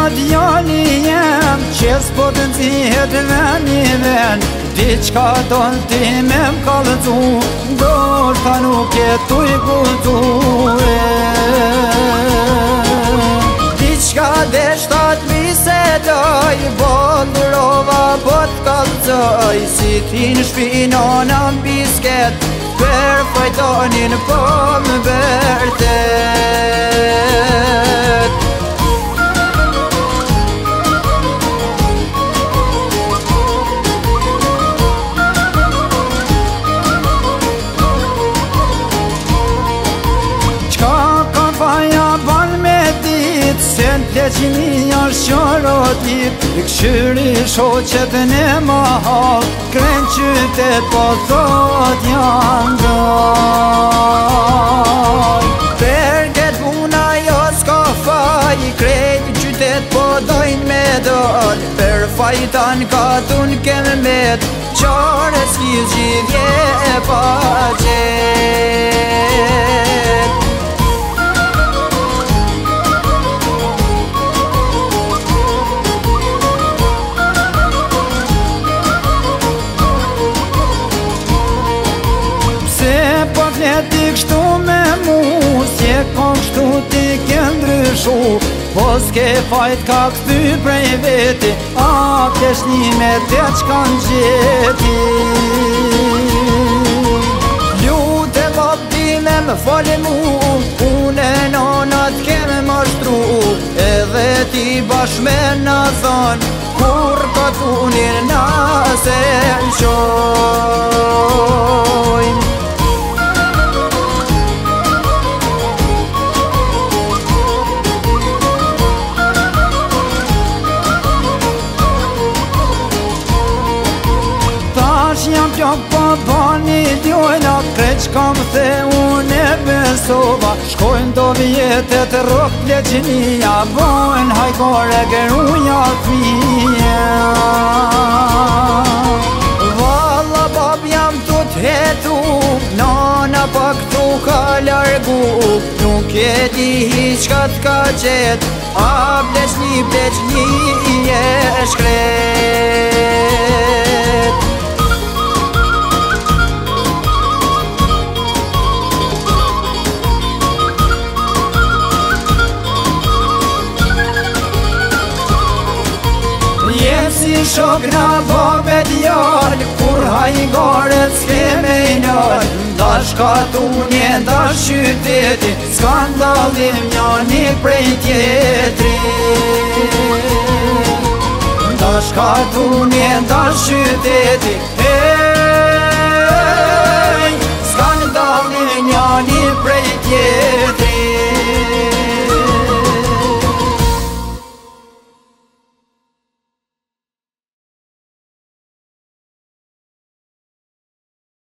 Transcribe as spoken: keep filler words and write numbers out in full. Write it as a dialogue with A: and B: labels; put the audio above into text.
A: djali jem që s'po të nëzihet ven i ven Diqka donë ti me m'kallëzu Dorë ta nuk jetu i kultu Diqka deshtat bisedoj Bodurova po t'kallëzoj Si ti në shpina në bisket Per fajtonin po më vërtet Se n'pleqimi është qërotit Këshyri shoqet në mahal Kren qytet po thot janë gaj Perget puna jo s'ka faj Krejt qytet po dojnë me dal Per fajtan ka tun kem met Qare s'kiz gjithje e pa qet Ti kështu me mu, si e kom kështu ti ke ndryshu Po s'ke fajt ka këty prej veti A kesh një me te qkan gjeti Ljute bab time më fali mu Une nonat keme mashtru Edhe ti bash me na thon Kur ka thunin na se lëshojnë Jam pjok po bani djojna Kreq kam the unë e besova Shkojnë do vjetet rok pleqinia Bojnë hajkore gëruja fija Valla bab jam tu t'hetu Nana pak tu ka largu Nuk e di hiqka t'ka qet A pleqni pleqni e shkret Si shok na babe djall Kur hajgaret s'ke me i nall Dash ka tunje, dash qyteti Skandalim njani prej tjetri Dash ka tunje, dash qyteti Hey, skandalim njani prej tjetri